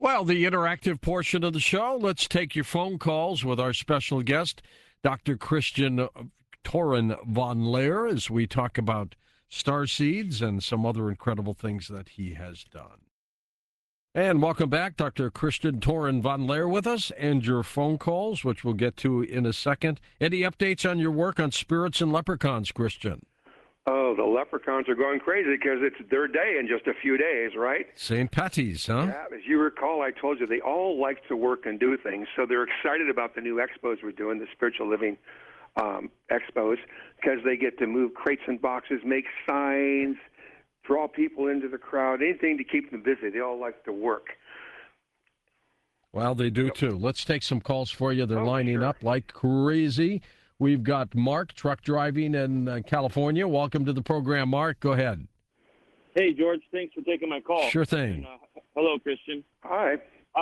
Well, the interactive portion of the show, let's take your phone calls with our special guest, Dr. Christian Torin von Leer, as we talk about star seeds and some other incredible things that he has done. And welcome back, Dr. Christian Torin von Leer with us, and your phone calls, which we'll get to in a second. Any updates on your work on spirits and leprechauns, Christian? Oh, the leprechauns are going crazy because it's their day in just a few days, right? St. Patty's, huh? Yeah, as you recall, I told you they all like to work and do things, so they're excited about the new expos we're doing, the spiritual living expos, because they get to move crates and boxes, make signs, draw people into the crowd, anything to keep them busy. They all like to work. Well, they do too. Let's take some calls for you. They're lining sure. up like crazy. We've got Mark, truck driving in California. Welcome to the program, Mark. Go ahead. Hey, George. Thanks for taking my call. Sure thing. And, hello, Christian. Hi.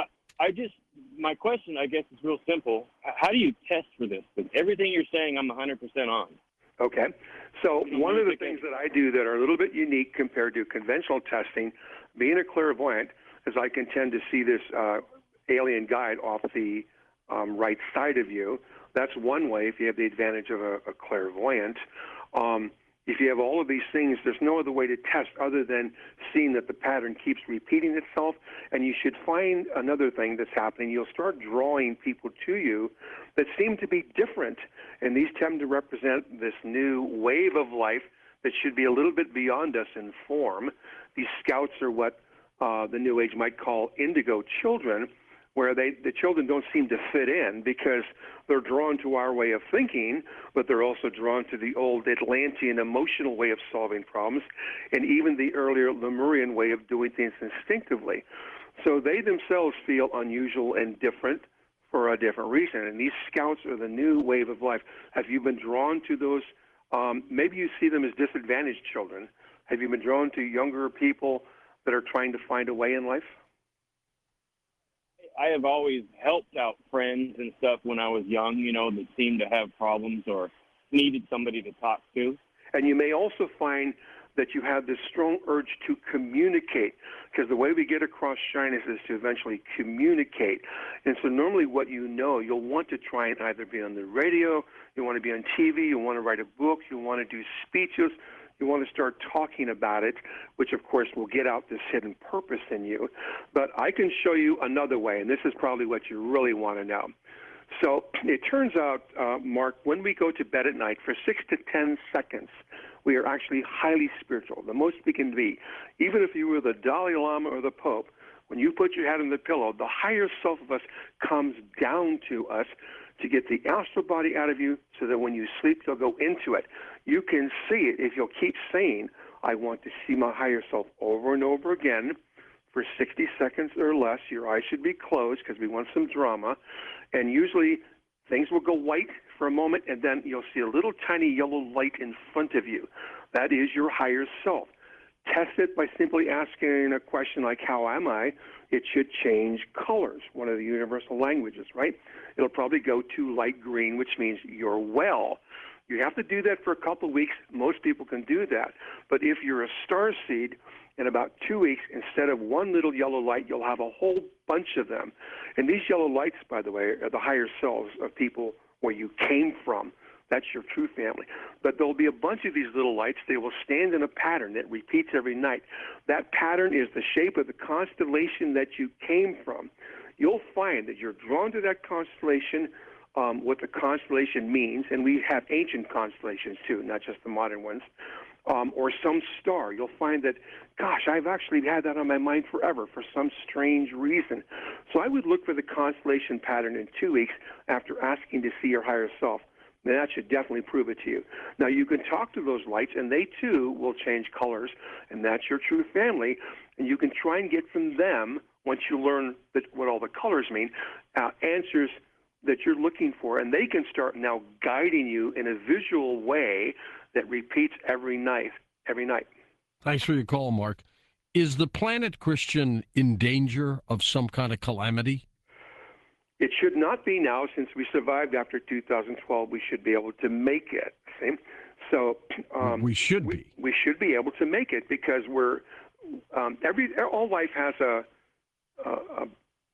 My question, I guess, is real simple. How do you test for this? Because everything you're saying, I'm 100% on. Okay. So one of the things that I do that are a little bit unique compared to conventional testing, being a clairvoyant, is I can tend to see this alien guide off the right side of you. That's one way if you have the advantage of a clairvoyant. If you have all of these things, there's no other way to test other than seeing that the pattern keeps repeating itself. And you should find another thing that's happening. You'll start drawing people to you that seem to be different. And these tend to represent this new wave of life that should be a little bit beyond us in form. These scouts are what the New Age might call indigo children, where the children don't seem to fit in because they're drawn to our way of thinking, but they're also drawn to the old Atlantean emotional way of solving problems and even the earlier Lemurian way of doing things instinctively. So they themselves feel unusual and different for a different reason. And these scouts are the new wave of life. Have you been drawn to those? Maybe you see them as disadvantaged children. Have you been drawn to younger people that are trying to find a way in life? I have always helped out friends and stuff when I was young, that seemed to have problems or needed somebody to talk to. And you may also find that you have this strong urge to communicate, because the way we get across shyness is to eventually communicate. And so normally what you'll want to try and either be on the radio, you want to be on TV, you want to write a book, you want to do speeches, you want to start talking about it, which, of course, will get out this hidden purpose in you. But I can show you another way, and this is probably what you really want to know. So it turns out, Mark, when we go to bed at night, for 6 to 10 seconds, we are actually highly spiritual, the most we can be. Even if you were the Dalai Lama or the Pope, when you put your head on the pillow, the higher self of us comes down to us to get the astral body out of you so that when you sleep, you'll go into it. You can see it if you'll keep saying, I want to see my higher self over and over again for 60 seconds or less. Your eyes should be closed because we want some drama. And usually things will go white for a moment, and then you'll see a little tiny yellow light in front of you. That is your higher self. Test it by simply asking a question like, how am I? It should change colors, one of the universal languages, right? It'll probably go to light green, which means you're well. You have to do that for a couple of weeks. Most people can do that. But if you're a star seed, in about 2 weeks, instead of one little yellow light, you'll have a whole bunch of them. And these yellow lights, by the way, are the higher selves of people where you came from. That's your true family. But there'll be a bunch of these little lights. They will stand in a pattern that repeats every night. That pattern is the shape of the constellation that you came from. You'll find that you're drawn to that constellation, what the constellation means, and we have ancient constellations too, not just the modern ones, or some star. You'll find that, gosh, I've actually had that on my mind forever for some strange reason. So I would look for the constellation pattern in 2 weeks after asking to see your higher self. And that should definitely prove it to you. Now, you can talk to those lights, and they, too, will change colors, and that's your true family. And you can try and get from them, once you learn what all the colors mean, answers that you're looking for, and they can start now guiding you in a visual way that repeats every night. Thanks for your call, Mark. Is the planet, Christian, in danger of some kind of calamity? It should not be now. Since we survived after 2012, we should be able to make it. See? So we should be. We should be able to make it because we're all life has a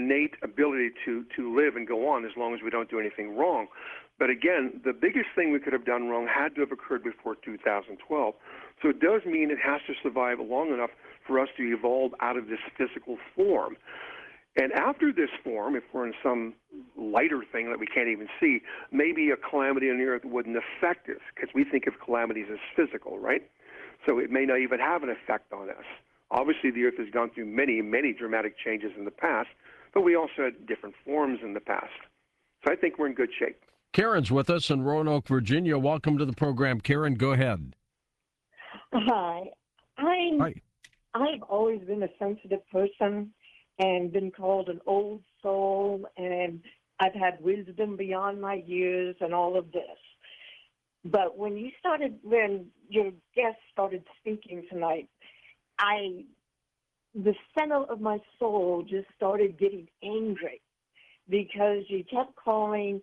innate ability to live and go on as long as we don't do anything wrong. But again, the biggest thing we could have done wrong had to have occurred before 2012. So it does mean it has to survive long enough for us to evolve out of this physical form. And after this form, if we're in some lighter thing that we can't even see, maybe a calamity on the earth wouldn't affect us, because we think of calamities as physical, right? So it may not even have an effect on us. Obviously, the earth has gone through many, many dramatic changes in the past, but we also had different forms in the past. So I think we're in good shape. Karen's with us in Roanoke, Virginia. Welcome to the program, Karen. Go ahead. Hi. Hi. I've always been a sensitive person and been called an old soul, and I've had wisdom beyond my years and all of this. But when your guest started speaking tonight, the center of my soul just started getting angry because you kept calling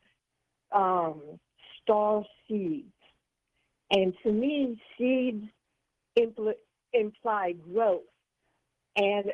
star seeds. And to me, seeds imply growth. And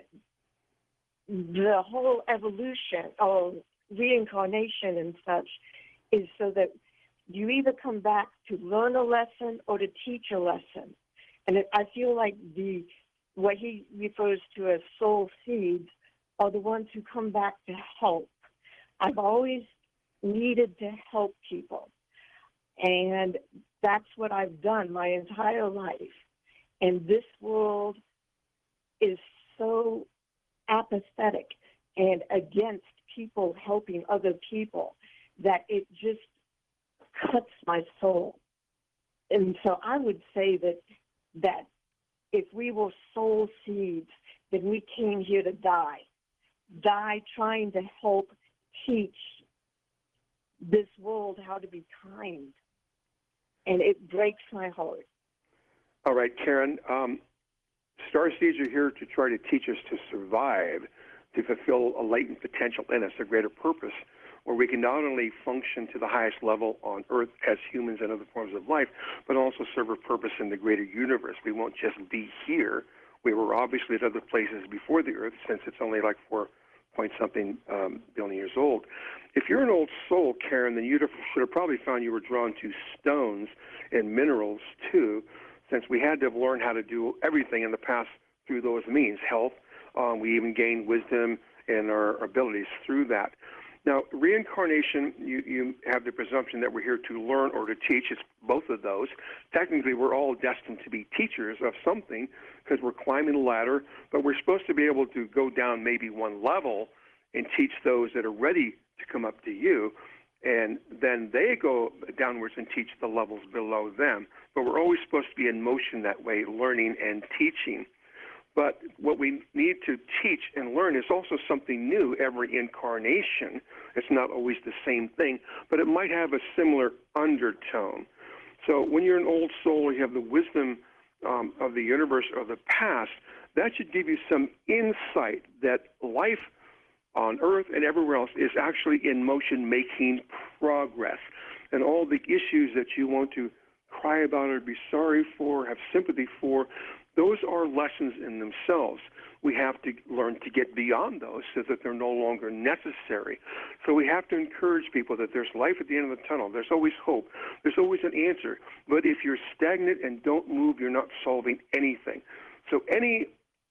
the whole evolution or reincarnation and such is so that you either come back to learn a lesson or to teach a lesson. And I feel like what he refers to as soul seeds are the ones who come back to help. I've always needed to help people. And that's what I've done my entire life. And this world is so apathetic and against people helping other people that it just cuts my soul. And so I would say that if we were soul seeds, then we came here to die trying to help teach this world how to be kind. And it breaks my heart. All right, Karen. Star seeds are here to try to teach us to survive, to fulfill a latent potential in us, a greater purpose, where we can not only function to the highest level on Earth as humans and other forms of life, but also serve a purpose in the greater universe. We won't just be here. We were obviously at other places before the Earth, since it's only like 4-point-something billion years old. If you're an old soul, Karen, then you should have probably found you were drawn to stones and minerals, too, since we had to have learned how to do everything in the past through those means, health. We even gained wisdom and our abilities through that. Now, reincarnation, you have the presumption that we're here to learn or to teach. It's both of those. Technically, we're all destined to be teachers of something because we're climbing a ladder, but we're supposed to be able to go down maybe one level and teach those that are ready to come up to you, and then they go downwards and teach the levels below them. But we're always supposed to be in motion that way, learning and teaching. But what we need to teach and learn is also something new every incarnation. It's not always the same thing, but it might have a similar undertone. So when you're an old soul, you have the wisdom of the universe or the past, that should give you some insight that life on Earth and everywhere else is actually in motion, making progress. And all the issues that you want to cry about or be sorry for, have sympathy for, those are lessons in themselves. We have to learn to get beyond those so that they're no longer necessary. So we have to encourage people that there's life at the end of the tunnel. There's always hope. There's always an answer. But if you're stagnant and don't move, you're not solving anything. So any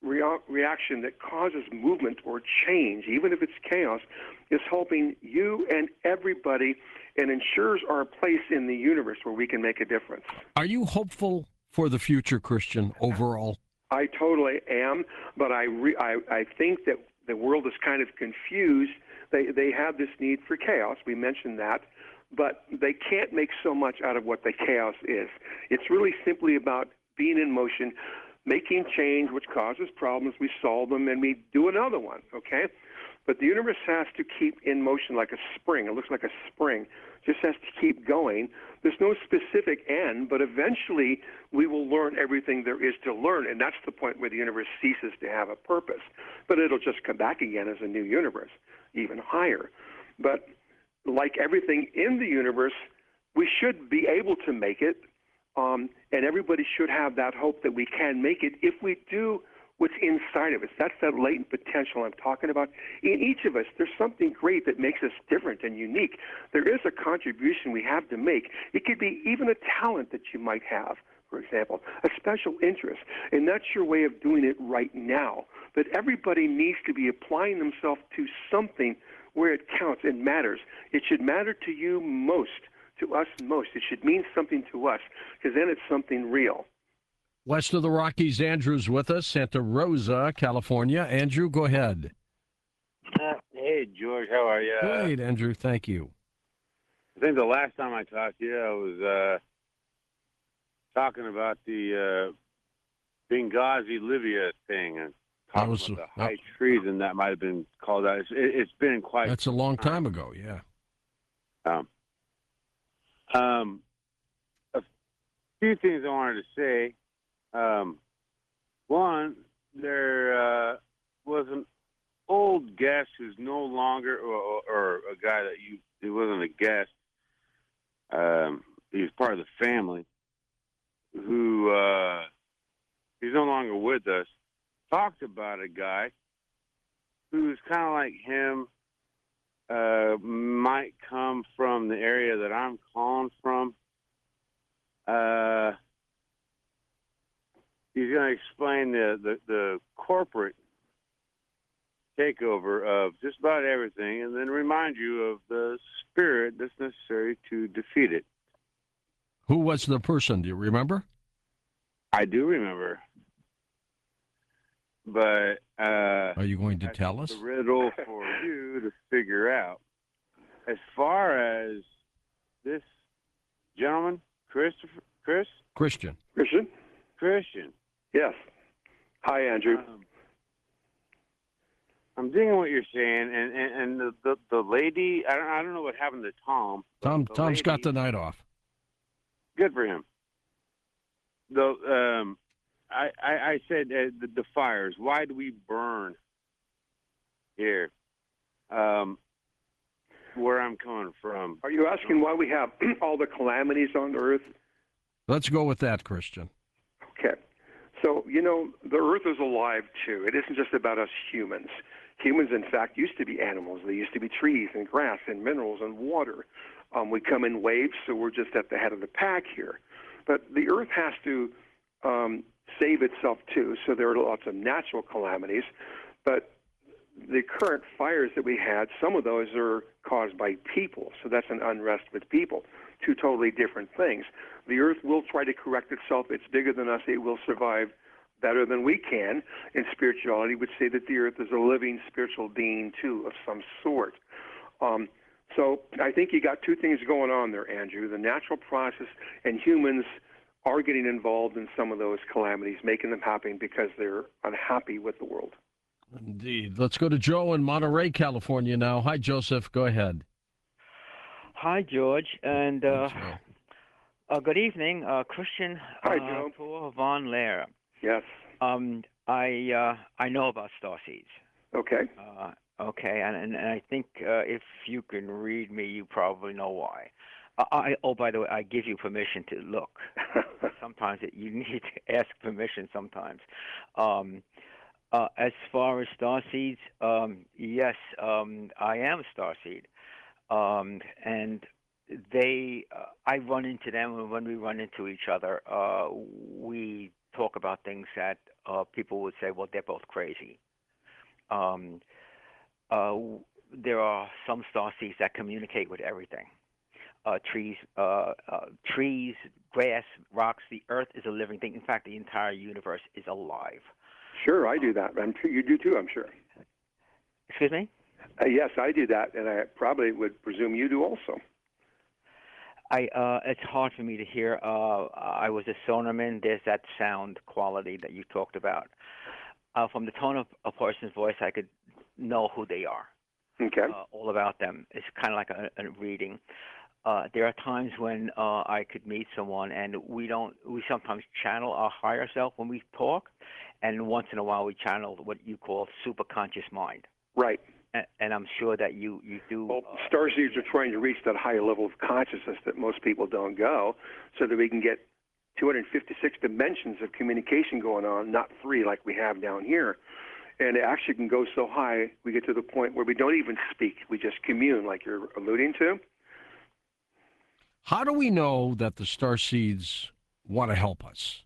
reaction that causes movement or change, even if it's chaos, is helping you and everybody and ensures our place in the universe where we can make a difference. Are you hopeful for the future, Christian, overall? I totally am, but I think that the world is kind of confused. They have this need for chaos. We mentioned that, but they can't make so much out of what the chaos is. It's really simply about being in motion, making change, which causes problems. We solve them, and we do another one, okay? But the universe has to keep in motion like a spring. It looks like a spring. Just has to keep going. There's no specific end, but eventually we will learn everything there is to learn, and that's the point where the universe ceases to have a purpose. But it'll just come back again as a new universe, even higher. But like everything in the universe, we should be able to make it, and everybody should have that hope that we can make it if we do what's inside of us. That's that latent potential I'm talking about. In each of us, there's something great that makes us different and unique. There is a contribution we have to make. It could be even a talent that you might have, for example, a special interest. And that's your way of doing it right now. But everybody needs to be applying themselves to something where it counts and matters. It should matter to you most, to us most. It should mean something to us, because then it's something real. West of the Rockies, Andrew's with us, Santa Rosa, California. Andrew, go ahead. Hey, George, how are you? Great, Andrew. Thank you. I think the last time I talked to you, I was talking about the Benghazi, Libya thing, and talking about the high treason that might have been called out. It's been quite. That's a long time ago, yeah. A few things I wanted to say. One, there was an old guest who's no longer, or a guy that he wasn't a guest. He was part of the family, who he's no longer with us. Talked about a guy who's kind of like him, might come from the area that I'm calling from. He's going to explain the corporate takeover of just about everything, and then remind you of the spirit that's necessary to defeat it. Who was the person? Do you remember? I do remember. But are you going to tell us? The riddle for you to figure out. As far as this gentleman, Christian. Yes. Hi, Andrew. I'm digging what you're saying, and the lady. I don't know what happened to Tom. Tom's lady, got the night off. Good for him. Though I said the fires. Why do we burn here? Where I'm coming from. Are you asking why we have all the calamities on Earth? Let's go with that, Christian. Okay. So, the Earth is alive, too. It isn't just about us humans. Humans, in fact, used to be animals. They used to be trees and grass and minerals and water. We come in waves, so we're just at the head of the pack here. But the Earth has to save itself, too, so there are lots of natural calamities. But the current fires that we had, some of those are caused by people, so that's an unrest with people. Two totally different things. The Earth will try to correct itself. It's bigger than us. It will survive better than we can. And spirituality would say that the Earth is a living spiritual being, too, of some sort. So I think you got two things going on there, Andrew. The natural process, and humans are getting involved in some of those calamities, making them happen because they're unhappy with the world. Indeed. Let's go to Joe in Monterey, California now. Hi, Joseph. Go ahead. Hi, George, and good evening, Christian. Hi, Joe. Tor Von Lehr. Yes. I know about starseeds. Okay. Okay, and I think if you can read me, you probably know why. By the way, I give you permission to look. Sometimes you need to ask permission. Sometimes. As far as starseeds, yes, I am a starseed. And I run into them, and when we run into each other, we talk about things that people would say, well, they're both crazy. There are some starseeds that communicate with everything. Trees, grass, rocks. The Earth is a living thing. In fact, the entire universe is alive. Sure, I do that. I'm sure you do too, I'm sure. Excuse me? Yes, I do that, and I probably would presume you do also. It's hard for me to hear. I was a sonarman. There's that sound quality that you talked about. From the tone of a person's voice, I could know who they are. Okay. All about them. It's kind of like a reading. There are times when I could meet someone, and we sometimes channel our higher self when we talk, and once in a while we channel what you call superconscious mind. Right. And I'm sure that you do. Well, starseeds are trying to reach that higher level of consciousness that most people don't go, so that we can get 256 dimensions of communication going on, not 3 like we have down here. And it actually can go so high, we get to the point where we don't even speak. We just commune, like you're alluding to. How do we know that the starseeds want to help us?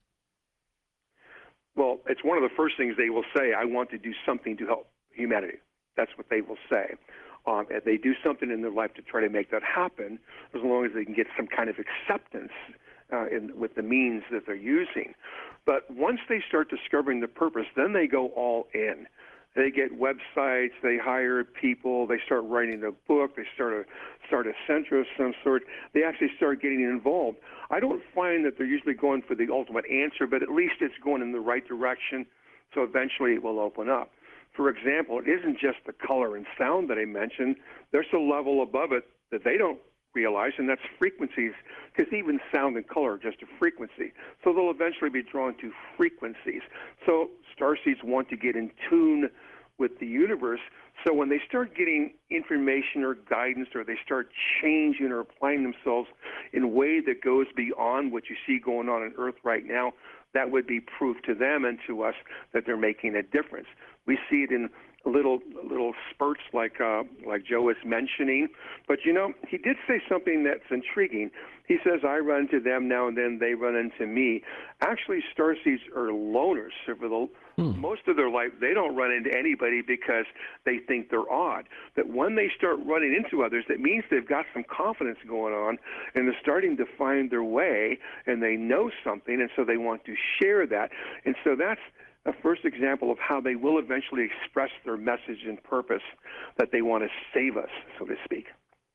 Well, it's one of the first things they will say, I want to do something to help humanity. That's what they will say. And they do something in their life to try to make that happen, as long as they can get some kind of acceptance with the means that they're using. But once they start discovering the purpose, then they go all in. They get websites, they hire people, they start writing a book, they start a center of some sort. They actually start getting involved. I don't find that they're usually going for the ultimate answer, but at least it's going in the right direction, so eventually it will open up. For example, it isn't just the color and sound that I mentioned. There's a level above it that they don't realize, and that's frequencies, because even sound and color are just a frequency. So they'll eventually be drawn to frequencies. So starseeds want to get in tune with the universe. So when they start getting information or guidance, or they start changing or applying themselves in a way that goes beyond what you see going on Earth right now, that would be proof to them and to us that they're making a difference. We see it in little spurts like Joe was mentioning. But, he did say something that's intriguing. He says, I run into them now and then, they run into me. Actually, starseeds are loners. So for most of their life, they don't run into anybody because they think they're odd. But when they start running into others, that means they've got some confidence going on, and they're starting to find their way, and they know something, and so they want to share that. And so that's a first example of how they will eventually express their message and purpose, that they want to save us, so to speak.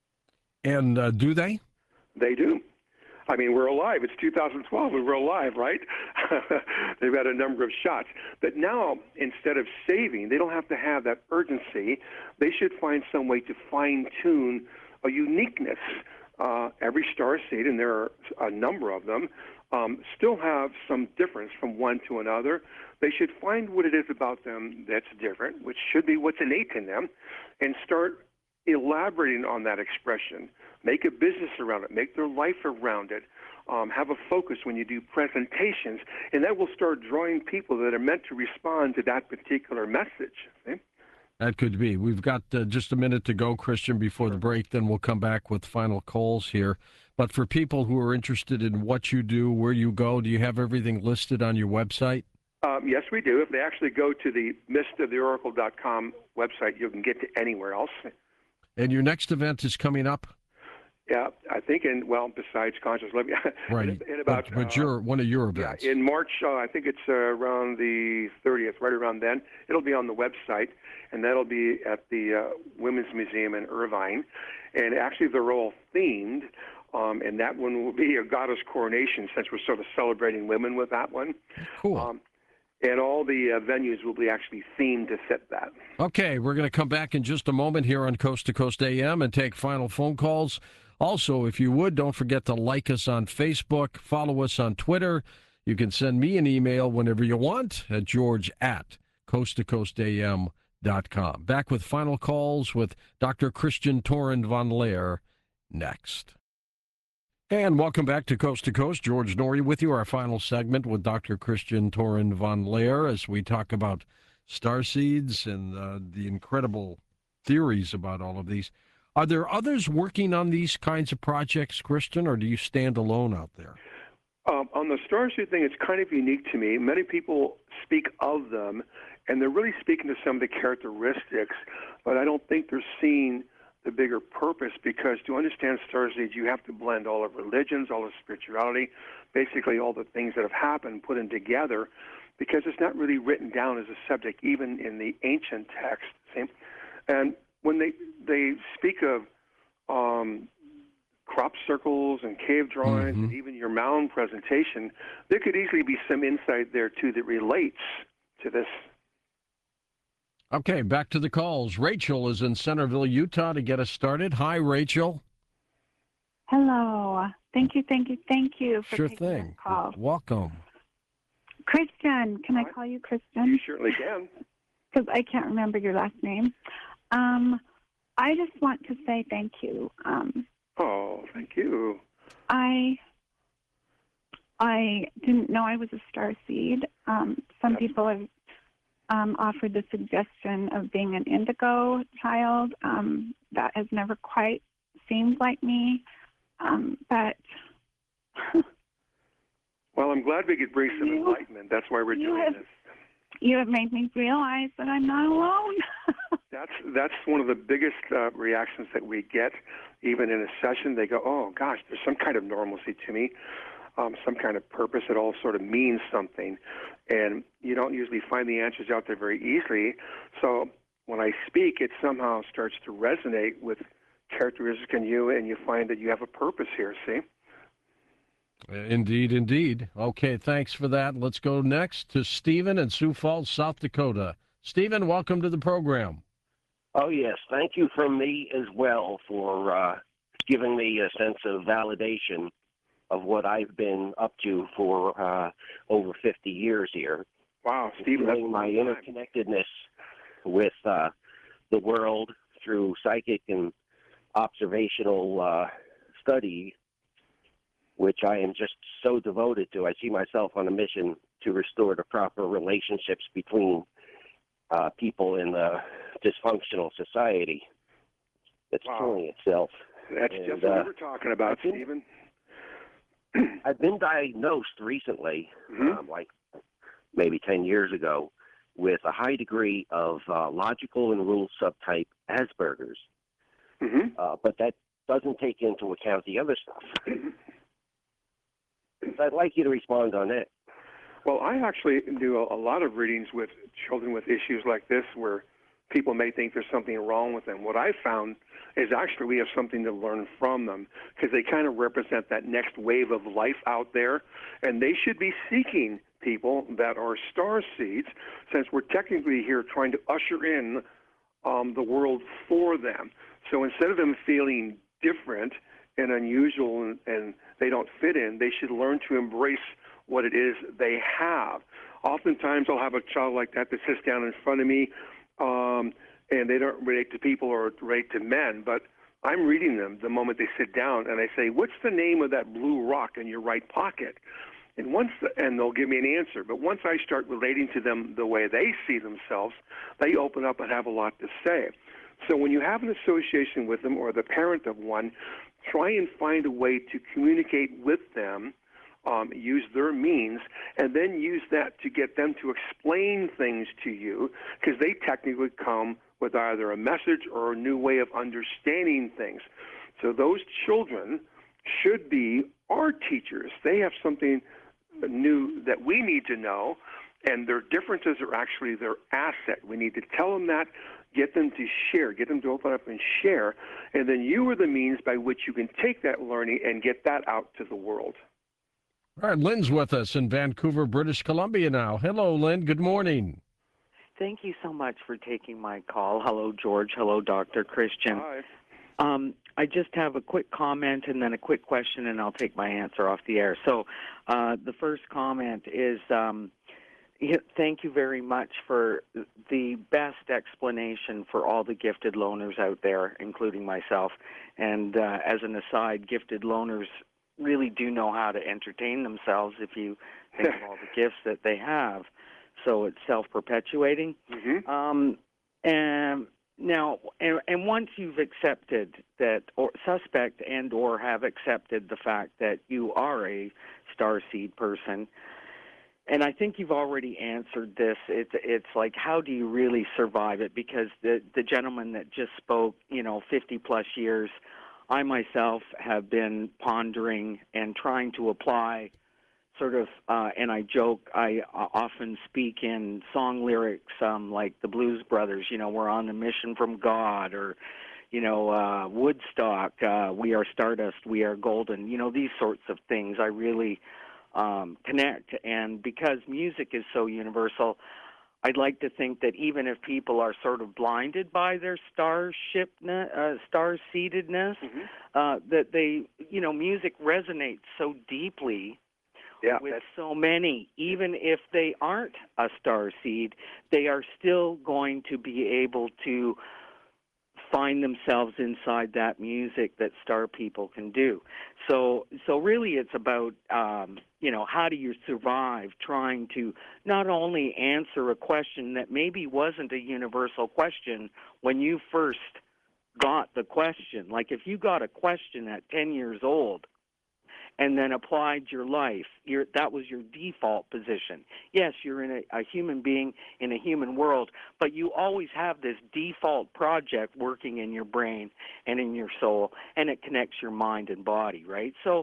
And do they? They do. I mean, we're alive. It's 2012, and we're alive, right? They've had a number of shots. But now, instead of saving, they don't have to have that urgency. They should find some way to fine-tune a uniqueness. Every starseed, and there are a number of them, still have some difference from one to another. They should find what it is about them that's different, which should be what's innate in them, and start elaborating on that expression. Make a business around it. Make their life around it. Have a focus when you do presentations, and that will start drawing people that are meant to respond to that particular message. Okay? That could be. We've got just a minute to go, Christian, before the break. Then we'll come back with final calls here. But for people who are interested in what you do, where you go, do you have everything listed on your website? Yes, we do. If they actually go to the mistoftheoracle.com website, you can get to anywhere else. And your next event is coming up? Yeah, I think besides Conscious Living. Right. in about, but one of your events. Yeah, in March, I think it's around the 30th, right around then. It'll be on the website, and that'll be at the Women's Museum in Irvine. And actually, they're all themed, and that one will be a goddess coronation, since we're sort of celebrating women with that one. Cool. And all the venues will be actually themed to fit that. Okay, we're going to come back in just a moment here on Coast to Coast AM and take final phone calls. Also, if you would, don't forget to like us on Facebook, follow us on Twitter. You can send me an email whenever you want at george@coasttocoastam.com. Back with final calls with Dr. Christian Toren von Leer next. And welcome back to Coast. George Noory with you, our final segment with Dr. Christian Toren von Leer, as we talk about starseeds and the incredible theories about all of these. Are there others working on these kinds of projects, Christian, or do you stand alone out there? On the starseed thing, it's kind of unique to me. Many people speak of them, and they're really speaking to some of the characteristics, but I don't think they're seeing the bigger purpose, because to understand starseeds, you have to blend all of religions, all of spirituality, basically all the things that have happened, put them together, because it's not really written down as a subject, even in the ancient text. See? And when they speak of crop circles and cave drawings, and even your mound presentation, there could easily be some insight there, too, that relates to this. Okay, back to the calls. Rachel is in Centerville, Utah, to get us started. Hi, Rachel. Hello. Thank you for Sure taking thing. this call. Welcome. Christian, can I call you Christian? You certainly can. Because I can't remember your last name. I just want to say thank you. Oh, thank you. I I didn't know I was a star seed. Some people have offered the suggestion of being an indigo child. That has never quite seemed like me. But well, I'm glad we could bring some enlightenment. That's why we're doing this. You have made me realize that I'm not alone. That's one of the biggest reactions that we get, even in a session. They go, "Oh gosh, there's some kind of normalcy to me, some kind of purpose. It all sort of means something," and you don't usually find the answers out there very easily. So when I speak, it somehow starts to resonate with characteristics in you, and you find that you have a purpose here. See? Indeed, indeed. Okay, thanks for that. Let's go next to Stephen in Sioux Falls, South Dakota. Stephen, welcome to the program. Oh, yes. Thank you from me as well for giving me a sense of validation of what I've been up to for over 50 years here. Wow, Stephen. Feeling my interconnectedness with the world through psychic and observational study, which I am just so devoted to. I see myself on a mission to restore the proper relationships between people in the dysfunctional society that's killing itself. That's just what we're talking about, Stephen. I've been diagnosed recently, like maybe 10 years ago, with a high degree of logical and rule subtype Asperger's. But that doesn't take into account the other stuff. I'd like you to respond on that. Well, I actually do a lot of readings with children with issues like this where people may think there's something wrong with them. What I found is actually we have something to learn from them because they kind of represent that next wave of life out there, and they should be seeking people that are star seeds since we're technically here trying to usher in the world for them. So instead of them feeling different and unusual and they don't fit in, they should learn to embrace what it is they have. Oftentimes I'll have a child like that sits down in front of me and they don't relate to people or relate to men, but I'm reading them the moment they sit down and I say, "What's the name of that blue rock in your right pocket?" And they'll give me an answer. But once I start relating to them the way they see themselves, they open up and have a lot to say. So when you have an association with them or the parent of one, try and find a way to communicate with them, use their means, and then use that to get them to explain things to you, because they technically come with either a message or a new way of understanding things. So those children should be our teachers. They have something new that we need to know, and their differences are actually their asset. We need to tell them that, get them to share, get them to open up and share, and then you are the means by which you can take that learning and get that out to the world. All right, Lynn's with us in Vancouver, British Columbia now. Hello, Lynn. Good morning. Thank you so much for taking my call. Hello, George. Hello, Dr. Christian. Hi. I just have a quick comment and then a quick question, and I'll take my answer off the air. So the first comment is thank you very much for the best explanation for all the gifted loners out there, including myself. And as an aside, gifted loners really do know how to entertain themselves if you think of all the gifts that they have. So it's self-perpetuating. And now, and once you've accepted that, or suspect and or have accepted the fact that you are a starseed person, and I think you've already answered this. It's like, how do you really survive it? Because the gentleman that just spoke, 50 plus years, I myself have been pondering and trying to apply sort of, and I joke, I often speak in song lyrics like the Blues Brothers, we're on a mission from God, or, Woodstock, we are stardust, we are golden, these sorts of things. I really connect, and because music is so universal, I'd like to think that even if people are sort of blinded by their star-seededness, that they, music resonates so deeply with so many. Even if they aren't a star seed, they are still going to be able to find themselves inside that music that star people can do. So really it's about, how do you survive trying to not only answer a question that maybe wasn't a universal question when you first got the question. Like if you got a question at 10 years old and then applied your life, that was your default position. Yes, you're in a human being in a human world, but you always have this default project working in your brain and in your soul, and it connects your mind and body, right? So,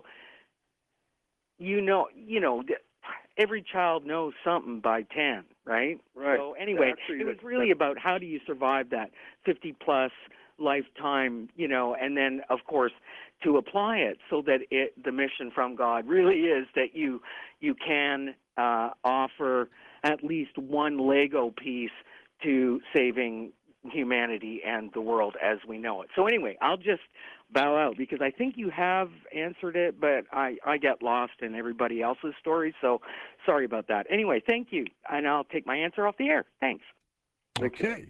every child knows something by 10, right? Right. So anyway, Actually, it was really about how do you survive that 50-plus lifetime, and then, of course, to apply it so that the mission from God really is that you can offer at least one Lego piece to saving humanity and the world as we know it. So anyway, I'll just bow out because I think you have answered it, but I get lost in everybody else's story, so sorry about that. Anyway, thank you, and I'll take my answer off the air. Thanks. Okay.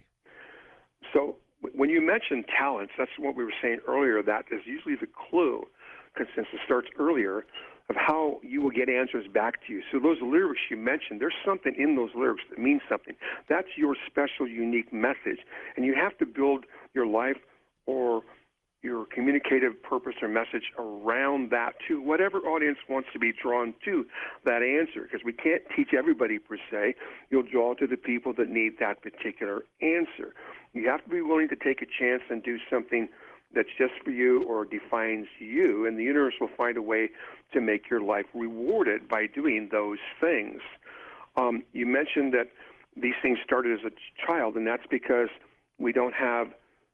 So when you mention talents, that's what we were saying earlier. That is usually the clue, because since it starts earlier, of how you will get answers back to you. So those lyrics you mentioned, there's something in those lyrics that means something. That's your special, unique message. And you have to build your life or your communicative purpose or message around that too, whatever audience wants to be drawn to that answer, because we can't teach everybody per se. You'll draw to the people that need that particular answer. You have to be willing to take a chance and do something that's just for you or defines you, and the universe will find a way to make your life rewarded by doing those things. You mentioned that these things started as a child, and that's because we don't have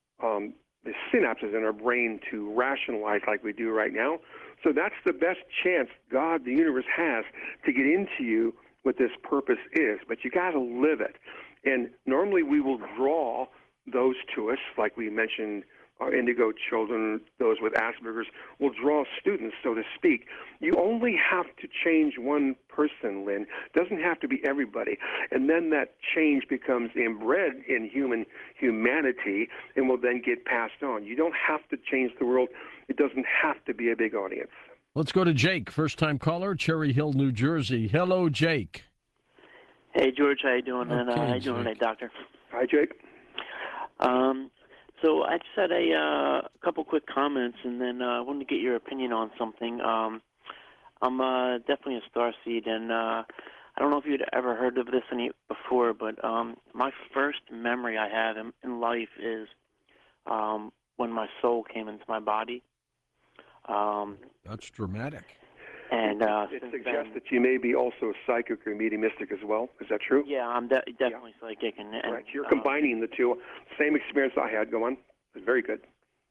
the synapses in our brain to rationalize like we do right now. So that's the best chance God, the universe, has to get into you what this purpose is. But you got to live it. And normally we will draw those to us, like we mentioned, our indigo children, those with Asperger's, will draw students, so to speak. You only have to change one person, Lynn. It doesn't have to be everybody. And then that change becomes inbred in humanity and will then get passed on. You don't have to change the world. It doesn't have to be a big audience. Let's go to Jake, first-time caller, Cherry Hill, New Jersey. Hello, Jake. Hey, George. How you doing? Okay, and how you doing today, Doctor? Hi, Jake. So I just had a couple quick comments, and then I wanted to get your opinion on something. I'm definitely a starseed, and I don't know if you'd ever heard of this before, but my first memory I have in life is when my soul came into my body. That's dramatic. And it suggests that you may be also a psychic or mediumistic as well. Is that true? Yeah, I'm definitely psychic. And right. You're combining the two. Same experience I had. Go on. It's very good.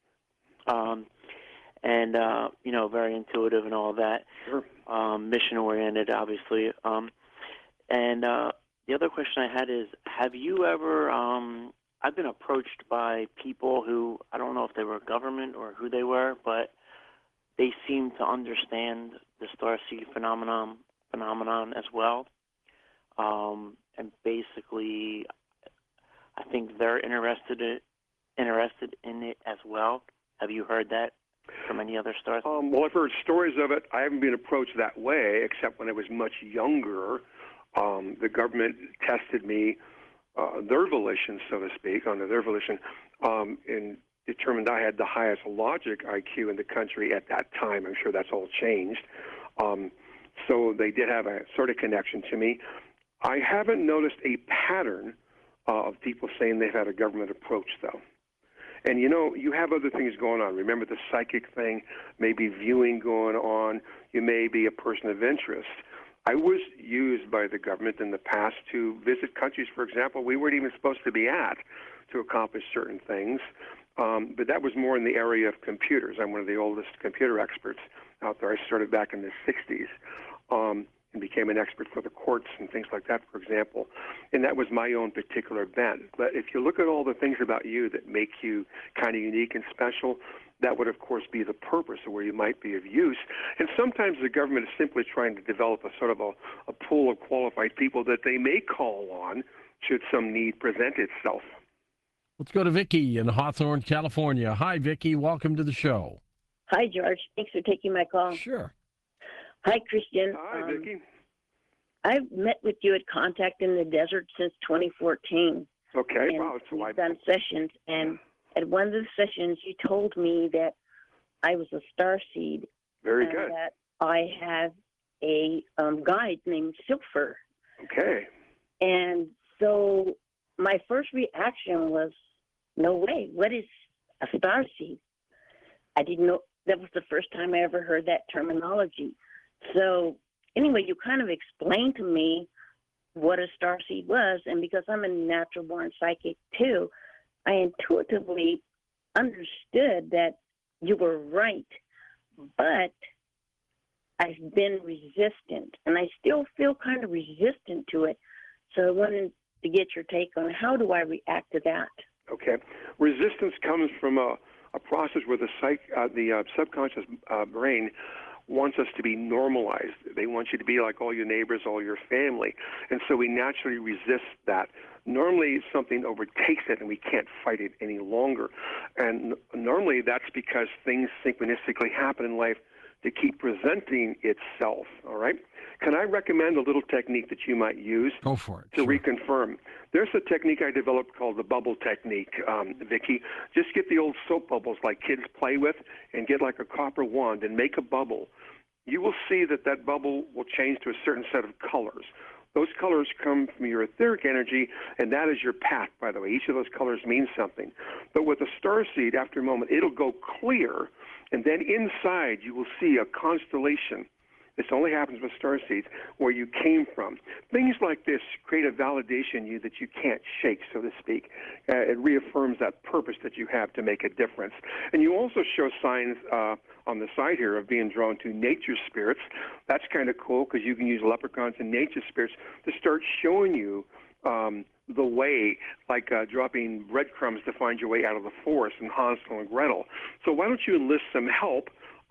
Very intuitive and all that. Sure. Mission-oriented, obviously. And the other question I had is, have you ever, I've been approached by people who, I don't know if they were government or who they were, but they seem to understand the starseed phenomenon as well. And basically, I think they're interested in it as well. Have you heard that from any other stars? Well, I've heard stories of it. I haven't been approached that way, except when I was much younger. The government tested me, their volition, so to speak, under their volition, and determined I had the highest logic IQ in the country at that time. I'm sure that's all changed. So they did have a sort of connection to me. I haven't noticed a pattern of people saying they've had a government approach, though. And, you have other things going on. Remember the psychic thing, maybe viewing going on. You may be a person of interest. I was used by the government in the past to visit countries, for example, we weren't even supposed to be at to accomplish certain things. But that was more in the area of computers. I'm one of the oldest computer experts out there. I started back in the 60s and became an expert for the courts and things like that, for example. And that was my own particular bent. But if you look at all the things about you that make you kind of unique and special, that would, of course, be the purpose of where you might be of use. And sometimes the government is simply trying to develop a sort of a pool of qualified people that they may call on should some need present itself. Let's go to Vicki in Hawthorne, California. Hi, Vicki. Welcome to the show. Hi, George. Thanks for taking my call. Sure. Hi, Christian. Hi, Vicki. I've met with you at Contact in the Desert since 2014. Okay. And Wow, it's a we've done sessions, and at one of the sessions, you told me that I was a starseed. Very and good. that I have a guide named Silver. Okay. And so my first reaction was, no way. What is a starseed? I didn't know. That was the first time I ever heard that terminology. So anyway, you kind of explained to me what a starseed was, and because I'm a natural-born psychic too, I intuitively understood that you were right, but I've been resistant, and I still feel kind of resistant to it. So I wanted to get your take on how do I react to that. Okay. Resistance comes from a process where the subconscious brain wants us to be normalized. They want you to be like all your neighbors, all your family. And so we naturally resist that. Normally something overtakes it and we can't fight it any longer. And normally that's because things synchronistically happen in life to keep presenting itself, all right? Can I recommend a little technique that you might use? Go for it. To reconfirm. There's a technique I developed called the bubble technique, Vicki. Just get the old soap bubbles like kids play with and get like a copper wand and make a bubble. You will see that that bubble will change to a certain set of colors. Those colors come from your etheric energy, and that is your path, by the way. Each of those colors means something. But with a starseed, after a moment, it'll go clear, and then inside you will see a constellation. This only happens with starseeds, where you came from. Things like this create a validation in you that you can't shake, so to speak. It reaffirms that purpose that you have to make a difference. And you also show signs on the side here of being drawn to nature spirits. That's kind of cool because you can use leprechauns and nature spirits to start showing you the way, like dropping breadcrumbs to find your way out of the forest in Hansel and Gretel. So why don't you enlist some help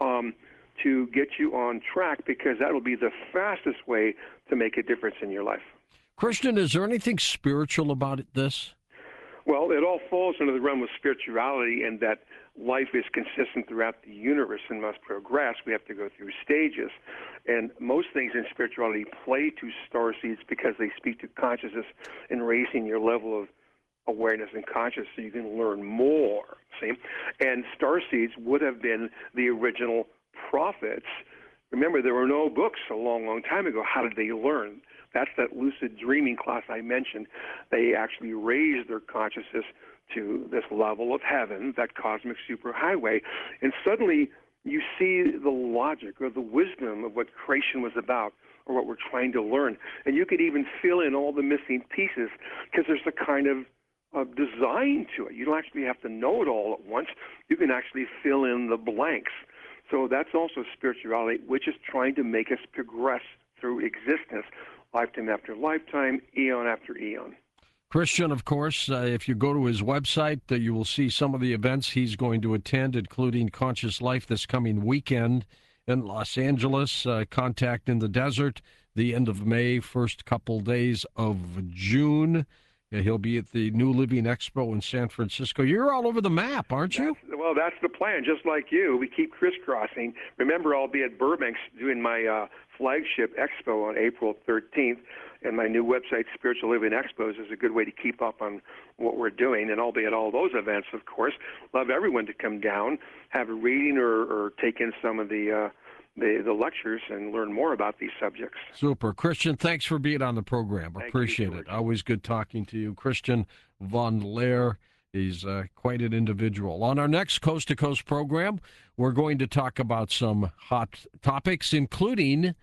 to get you on track, because that will be the fastest way to make a difference in your life. Christian, is there anything spiritual about this? Well, it all falls under the realm of spirituality, and that life is consistent throughout the universe and must progress. We have to go through stages. And most things in spirituality play to starseeds because they speak to consciousness and raising your level of awareness and consciousness so you can learn more, see? And starseeds would have been the original prophets. Remember, there were no books a long, long time ago. How did they learn? That's that lucid dreaming class I mentioned. They actually raised their consciousness to this level of heaven, that cosmic superhighway, and suddenly you see the logic or the wisdom of what creation was about or what we're trying to learn. And you could even fill in all the missing pieces because there's a kind of design to it. You don't actually have to know it all at once. You can actually fill in the blanks. So that's also spirituality, which is trying to make us progress through existence, lifetime after lifetime, eon after eon. Christian, of course, if you go to his website, you will see some of the events he's going to attend, including Conscious Life this coming weekend in Los Angeles, Contact in the Desert, the end of May, first couple days of June. He'll be at the New Living Expo in San Francisco. You're all over the map, aren't you? Well, that's the plan. Just like you, we keep crisscrossing. Remember, I'll be at Burbank doing my flagship expo on April 13th, and my new website, Spiritual Living Expos, is a good way to keep up on what we're doing. And I'll be at all those events, of course. Love everyone to come down, have a reading or take in some of the lectures and learn more about these subjects. Super. Christian, thanks for being on the program. Appreciate it. Always good talking to you. Christian Von Lehr is quite an individual. On our next Coast to Coast program, we're going to talk about some hot topics, including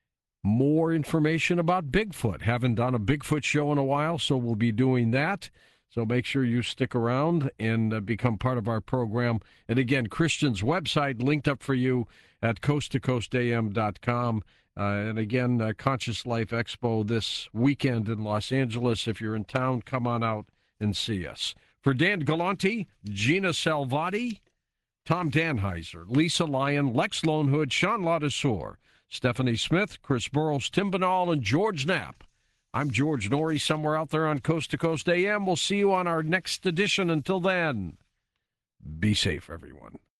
more information about Bigfoot. Haven't done a Bigfoot show in a while, so we'll be doing that. So make sure you stick around and become part of our program. And again, Christian's website linked up for you at coasttocoastam.com. And again, Conscious Life Expo this weekend in Los Angeles. If you're in town, come on out and see us. For Dan Galante, Gina Salvati, Tom Danheiser, Lisa Lyon, Lex Lonehood, Sean Ladouceur, Stephanie Smith, Chris Burrows, Tim Banal, and George Knapp, I'm George Norrie, somewhere out there on Coast to Coast AM. We'll see you on our next edition. Until then, be safe, everyone.